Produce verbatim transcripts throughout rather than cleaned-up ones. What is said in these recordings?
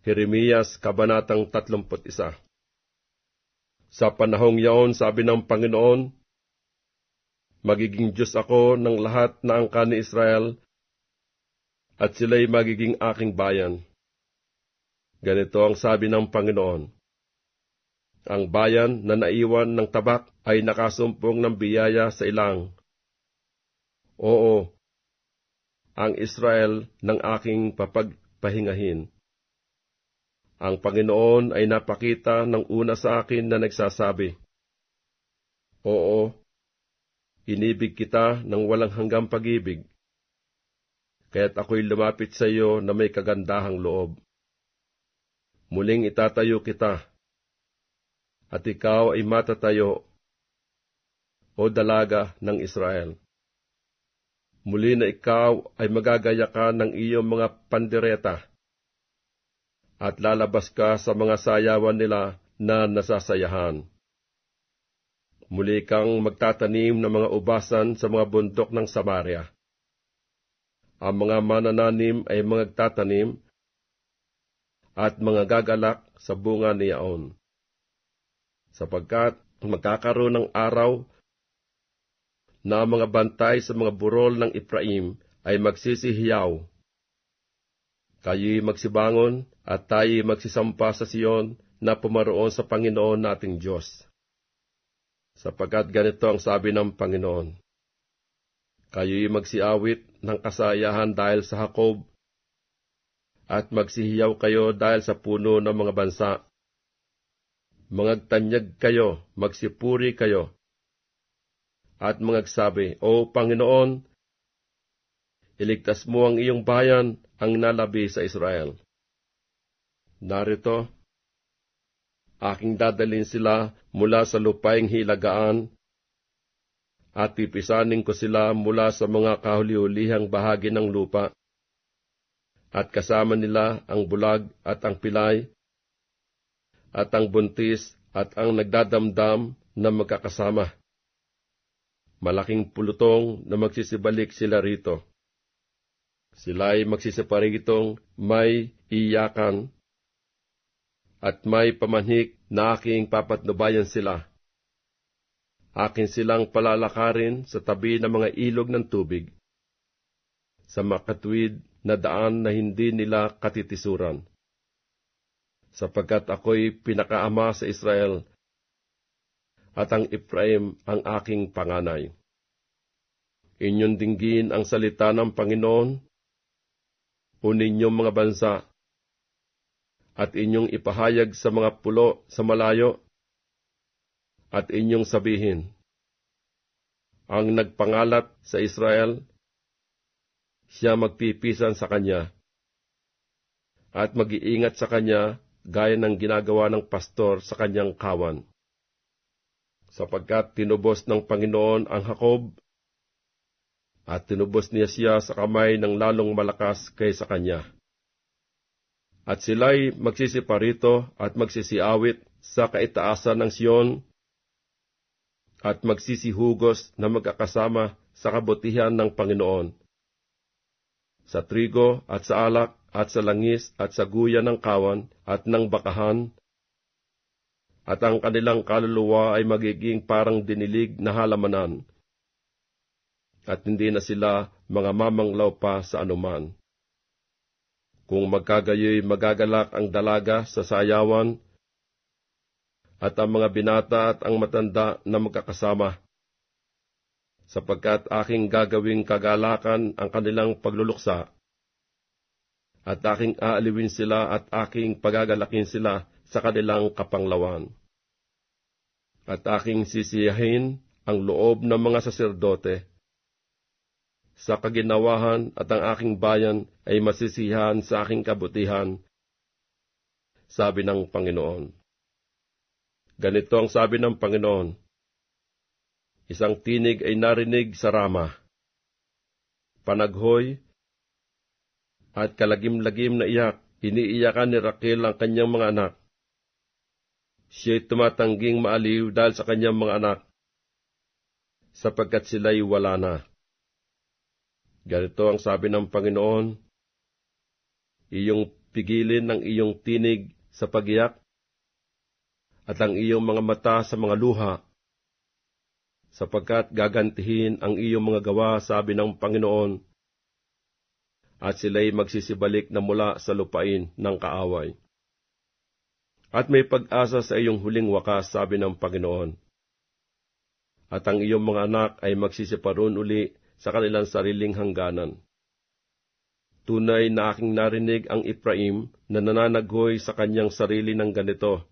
Jeremias, Kabanatang tatlumput isa. Sa panahong yaon, sabi ng Panginoon, magiging Diyos ako ng lahat na angkan ni Israel, at sila'y magiging aking bayan. Ganito ang sabi ng Panginoon, ang bayan na naiwan ng tabak ay nakasumpong ng biyaya sa ilang. Oo, ang Israel ng aking papagpahingahin. Ang Panginoon ay napakita ng una sa akin na nagsasabi, oo, inibig kita ng walang hanggang pag-ibig, kaya't ako'y lumapit sa iyo na may kagandahang loob. Muling itatayo kita, at ikaw ay matatayo, o dalaga ng Israel. Muli na ikaw ay magagaya ka ng iyong mga pandereta, at lalabas ka sa mga sayawan nila na nasasayahan. Muli kang magtatanim ng mga ubasan sa mga bundok ng Samaria. Ang mga manananim ay magtatanim at mga gagalak sa bunga ni Yaon. Sapagkat magkakaroon ng araw na ang mga bantay sa mga burol ng Efraim ay magsisihiyaw. Kayo'y magsibangon at tayo'y magsisampa sa Sion na pumaroon sa Panginoon nating Diyos. Sapagkat ganito ang sabi ng Panginoon, kayo'y magsiawit ng kasayahan dahil sa Jacob, at magsihiyaw kayo dahil sa puno ng mga bansa. Mangagtanyag kayo, magsipuri kayo, at mangagsabi, O Panginoon, iligtas mo ang iyong bayan, ang nalabi sa Israel. Narito, aking dadalhin sila mula sa lupaing hilagaan, at pipisanin ko sila mula sa mga kahuli-hulihang bahagi ng lupa, at kasama nila ang bulag at ang pilay, at ang buntis at ang nagdadamdam na magkakasama. Malaking pulutong na magsisibalik sila rito. Sila'y magsisiparitong may iyakan, at may pamanhik na aking papatnubayan sila. Akin silang palalakarin sa tabi ng mga ilog ng tubig, sa makatwid na daan na hindi nila katitisuran. Sapagkat ako'y pinakaama sa Israel, at ang Ephraim ang aking panganay. Inyong dinggin ang salita ng Panginoon, o ninyong mga bansa, at inyong ipahayag sa mga pulo sa malayo, at inyong sabihin, ang nagpangalat sa Israel, siya magpipisan sa kanya, at mag-iingat sa kanya gaya ng ginagawa ng pastor sa kanyang kawan. Sapagkat tinubos ng Panginoon ang Jacob, at tinubos niya siya sa kamay ng lalong malakas kaysa kanya. At sila'y magsisiparito at magsisiawit sa kaitaasan ng Sion, at magsisihugos na magkakasama sa kabutihan ng Panginoon, sa trigo at sa alak at sa langis at sa guya ng kawan at ng bakahan, at ang kanilang kaluluwa ay magiging parang dinilig na halamanan, at hindi na sila mga mamanglaw pa sa anuman. Kung magkagayoy magagalak ang dalaga sa sayawan, at ang mga binata at ang matanda na magkakasama, sapagkat aking gagawing kagalakan ang kanilang pagluluksa, at aking aaliwin sila at aking pagagalakin sila sa kanilang kapanglawan. At aking sisiyahin ang loob ng mga saserdote sa kaginawahan, at ang aking bayan ay masisiyahan sa aking kabutihan, sabi ng Panginoon. Ganito ang sabi ng Panginoon, isang tinig ay narinig sa Rama, panaghoy at kalagim-lagim na iyak, iniiyakan ni Raquel ang kanyang mga anak. Siya'y tumatangging maaliw dahil sa kanyang mga anak, sapagkat sila'y wala na. Ganito ang sabi ng Panginoon, iyong pigilin ang iyong tinig sa pagiyak, at ang iyong mga mata sa mga luha, sapagkat gagantihin ang iyong mga gawa, sabi ng Panginoon, at sila'y magsisibalik na mula sa lupain ng kaaway. At may pag-asa sa iyong huling wakas, sabi ng Panginoon. At ang iyong mga anak ay magsisiparon uli sa kanilang sariling hangganan. Tunay na aking narinig ang Ephraim na nananaghoy sa kanyang sarili ng ganito.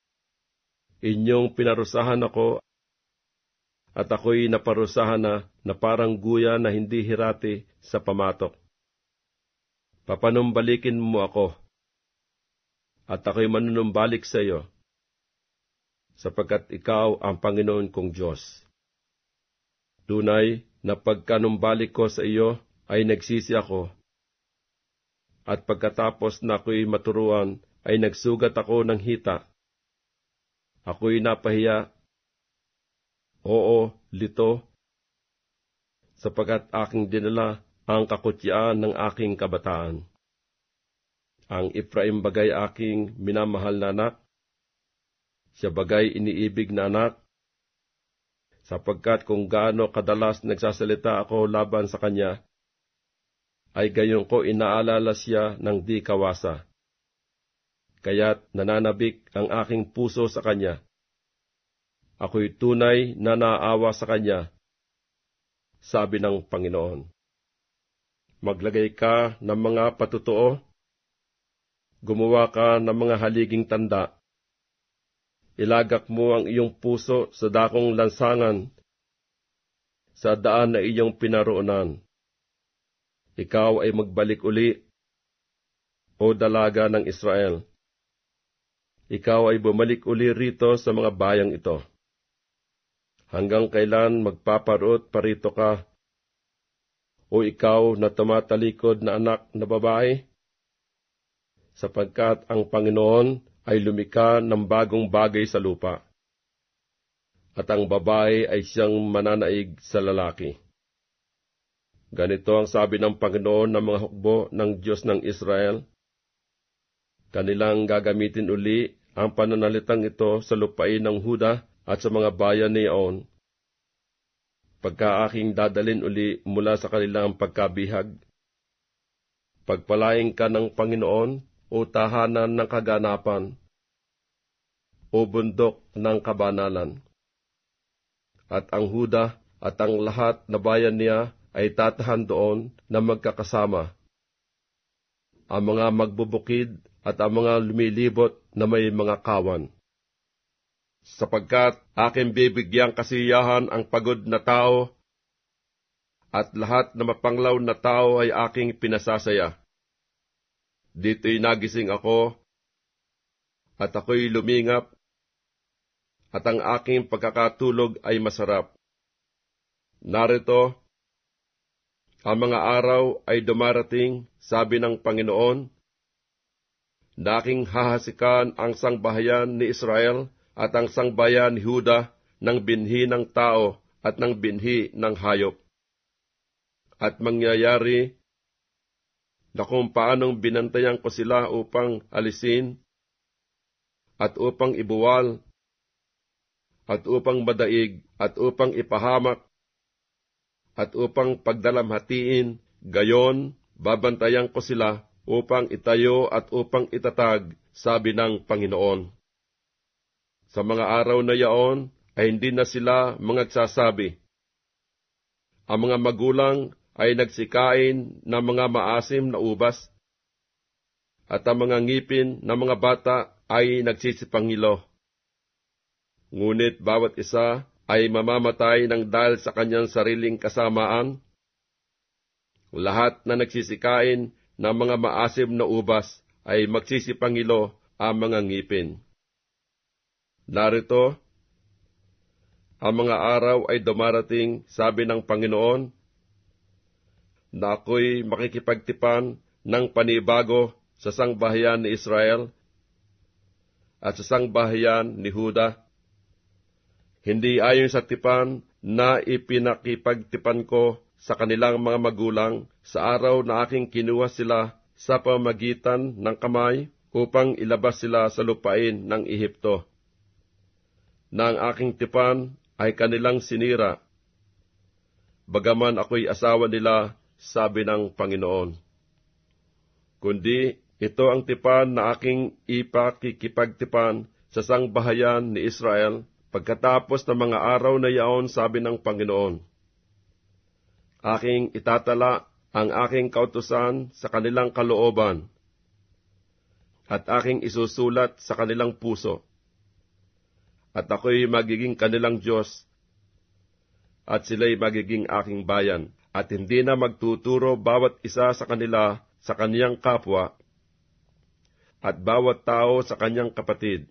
Inyong pinarusahan ako, at ako'y naparusahan na, na parang guya na hindi hirati sa pamatok. Papanumbalikin mo ako, at ako'y manunumbalik sa iyo, sapagkat ikaw ang Panginoon kong Diyos. Tunay na pagkanumbalik ko sa iyo ay nagsisi ako, at pagkatapos na ako'y maturuan ay nagsugat ako ng hita. Ako'y napahiya, oo, lito, sapagkat aking dinala ang kakutyaan ng aking kabataan. Ang Ephraim bagay aking minamahal na anak, siya bagay iniibig na anak, sapagkat kung gaano kadalas nagsasalita ako laban sa kanya, ay gayon ko inaalala siya ng di kawasa. Kaya't nananabik ang aking puso sa kanya. Ako'y tunay na naawa sa kanya, sabi ng Panginoon. Maglagay ka ng mga patutuo, gumawa ka ng mga haliging tanda. Ilagak mo ang iyong puso sa dakong lansangan, sa daan na iyong pinaroonan. Ikaw ay magbalik uli, o dalaga ng Israel. Ikaw ay bumalik uli rito sa mga bayang ito. Hanggang kailan magpaparoot parito ka, o ikaw na tumatalikod na anak na babae? Sapagkat ang Panginoon ay lumikha ng bagong bagay sa lupa, at ang babae ay siyang mananaig sa lalaki. Ganito ang sabi ng Panginoon ng mga hukbo ng Diyos ng Israel. Kanilang gagamitin uli ang pananalitang ito sa lupain ng Huda at sa mga bayan niyaon, pagka aking dadalin uli mula sa kanilang pagkabihag. Pagpalaing ka ng Panginoon, o tahanan ng kaganapan, o bundok ng kabanalan. At ang Huda at ang lahat na bayan niya ay tatahan doon na magkakasama. Ang mga magbubukid at ang mga lumilibot na may mga kawan. Sapagkat aking bibigyang kasiyahan ang pagod na tao, at lahat na mapanglaw na tao ay aking pinasasaya. Dito'y nagising ako, at ako'y lumingap, at ang aking pagkakatulog ay masarap. Narito, ang mga araw ay dumarating, sabi ng Panginoon, na aking hahasikan ang sangbahayan ni Israel at ang sangbayan ni Huda ng binhi ng tao at ng binhi ng hayop. At mangyayari na kung paanong binantayan ko sila upang alisin, at upang ibuwal, at upang madaig, at upang ipahamak, at upang pagdalamhatiin, gayon babantayan ko sila upang itayo at upang itatag, sabi ng Panginoon. Sa mga araw na yaon ay hindi na sila mangagsasabi. Ang mga magulang ay nagsikain ng mga maasim na ubas, at ang mga ngipin ng mga bata ay nagsisipangilo. Ngunit bawat isa ay mamamatay ng dahil sa kanyang sariling kasamaan. Lahat na nagsisikain ng mga maasim na ubas ay magsisipangilo ang mga ngipin. Narito, ang mga araw ay dumarating, sabi ng Panginoon, na ako'y makikipagtipan ng panibago sa sangbahayan ni Israel at sa sangbahayan ni Huda. Hindi ayon sa tipan na ipinakipagtipan ko sa kanilang mga magulang sa araw na aking kinuha sila sa pamagitan ng kamay upang ilabas sila sa lupain ng Ehipto. Na ang aking tipan ay kanilang sinira, bagaman ako'y asawa nila, sabi ng Panginoon. Kundi ito ang tipan na aking ipakikipagtipan sa sangbahayan ni Israel pagkatapos ng mga araw na yaon, sabi ng Panginoon. Aking itatala ang aking kautusan sa kanilang kalooban, at aking isusulat sa kanilang puso. At ako'y magiging kanilang Diyos, at sila'y magiging aking bayan, at hindi na magtuturo bawat isa sa kanila sa kaniyang kapwa, at bawat tao sa kanyang kapatid,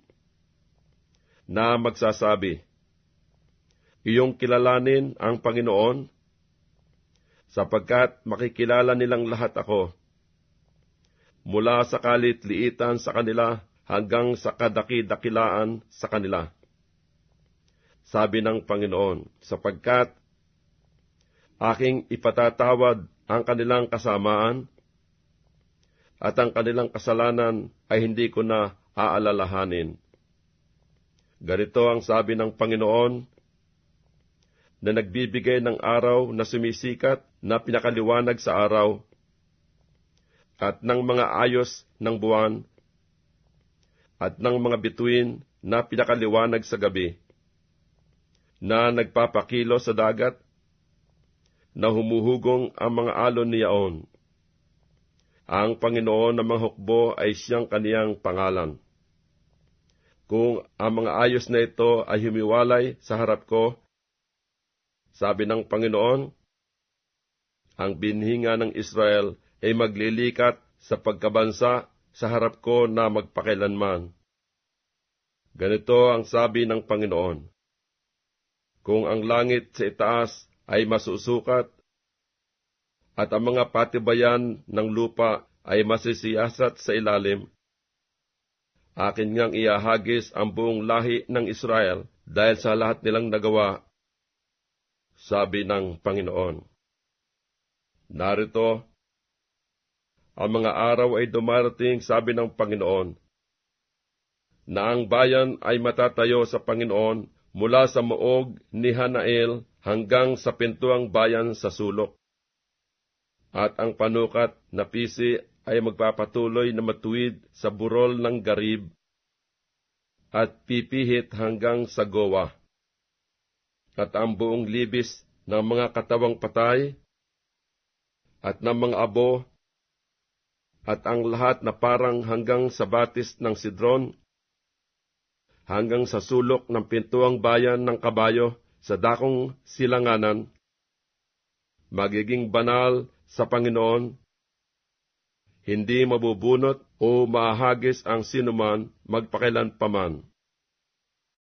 na magsasabi, iyong kilalanin ang Panginoon, sapagkat makikilala nilang lahat ako, mula sa kalit-liitan sa kanila hanggang sa kadaki-dakilaan sa kanila. Sabi ng Panginoon, sapagkat aking ipatatawad ang kanilang kasamaan, at ang kanilang kasalanan ay hindi ko na aalalahanin. Ganito ang sabi ng Panginoon, na nagbibigay ng araw na sumisikat na pinakaliwanag sa araw, at ng mga ayos ng buwan, at ng mga bituin na pinakaliwanag sa gabi, na nagpapakilo sa dagat, na humuhugong ang mga alon niyaon. Ang Panginoon ng mga hukbo ay siyang kaniyang pangalan. Kung ang mga ayos na ito ay humiwalay sa harap ko, sabi ng Panginoon, ang binhinga ng Israel ay maglilikat sa pagkabansa sa harap ko na magpakailanman. Ganito ang sabi ng Panginoon, kung ang langit sa itaas ay masusukat, at ang mga patibayan ng lupa ay masisiyasat sa ilalim, akin ngang iahagis ang buong lahi ng Israel dahil sa lahat nilang nagawa, sabi ng Panginoon. Narito, ang mga araw ay dumarating, sabi ng Panginoon, na ang bayan ay matatayo sa Panginoon mula sa muog ni Hanael hanggang sa pintuang bayan sa sulok. At ang panukat na pisi ay magpapatuloy na matuwid sa burol ng Garib at pipihit hanggang sa Gowa. At ang buong libis ng mga katawang patay at ng mga abo at ang lahat na parang hanggang sa batis ng Sidron, hanggang sa sulok ng pintuang bayan ng kabayo sa dakong silanganan, magiging banal sa Panginoon, hindi mabubunot o mahagis ang sinuman magpakailan paman.